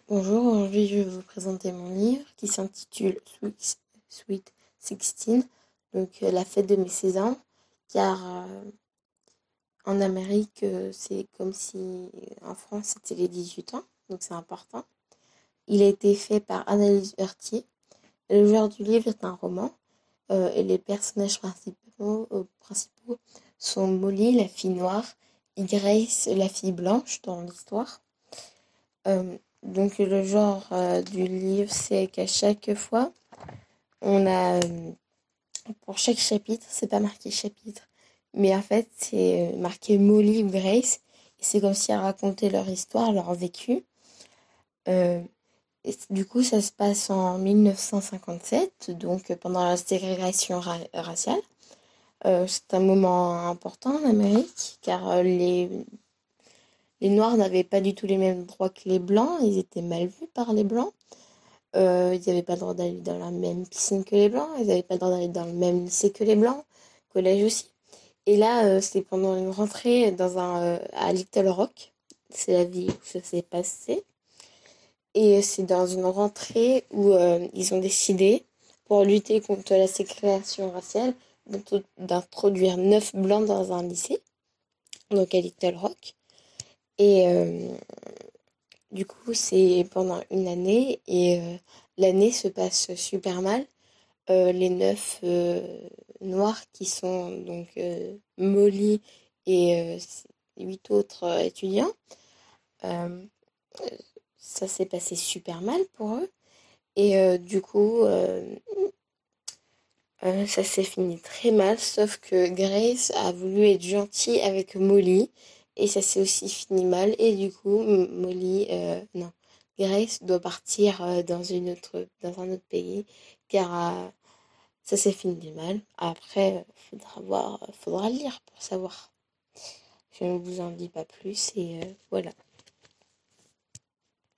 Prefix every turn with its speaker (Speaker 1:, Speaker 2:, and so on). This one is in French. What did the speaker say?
Speaker 1: Bonjour, aujourd'hui je vais vous présenter mon livre qui s'intitule Sweet 16, donc la fête de mes 16 ans, car en Amérique c'est comme si en France c'était les 18 ans, donc c'est important. Il a été fait par Annalise Heurtier. Le genre du livre est un roman et les personnages principaux sont Molly, la fille noire, et Grace, la fille blanche dans l'histoire. Donc le genre du livre, c'est qu'à chaque fois, on a, pour chaque chapitre, c'est pas marqué chapitre, mais en fait, c'est marqué Molly ou Grace, et c'est comme si elles racontaient leur histoire, leur vécu. Euh, du coup, ça se passe en 1957, donc pendant la ségrégation raciale. C'est un moment important en Amérique, car les Noirs n'avaient pas du tout les mêmes droits que les Blancs, ils étaient mal vus par les Blancs. Ils n'avaient pas le droit d'aller dans la même piscine que les Blancs, ils n'avaient pas le droit d'aller dans le même lycée que les Blancs, collège aussi. Et là, c'est pendant une rentrée à Little Rock, c'est la ville où ça s'est passé. Et c'est dans une rentrée où ils ont décidé, pour lutter contre la ségrégation raciale, d'introduire 9 blancs dans un lycée, donc à Little Rock. Et du coup, c'est pendant une année et l'année se passe super mal. Les 9 noirs qui sont donc Molly et 8 autres étudiants, euh, ça s'est passé super mal pour eux. Et du coup, ça s'est fini très mal, sauf que Grace a voulu être gentille avec Molly, et ça s'est aussi fini mal, et du coup, non, Grace doit partir dans un autre pays, car ça s'est fini mal. Après, faudra lire pour savoir. Je ne vous en dis pas plus, et voilà.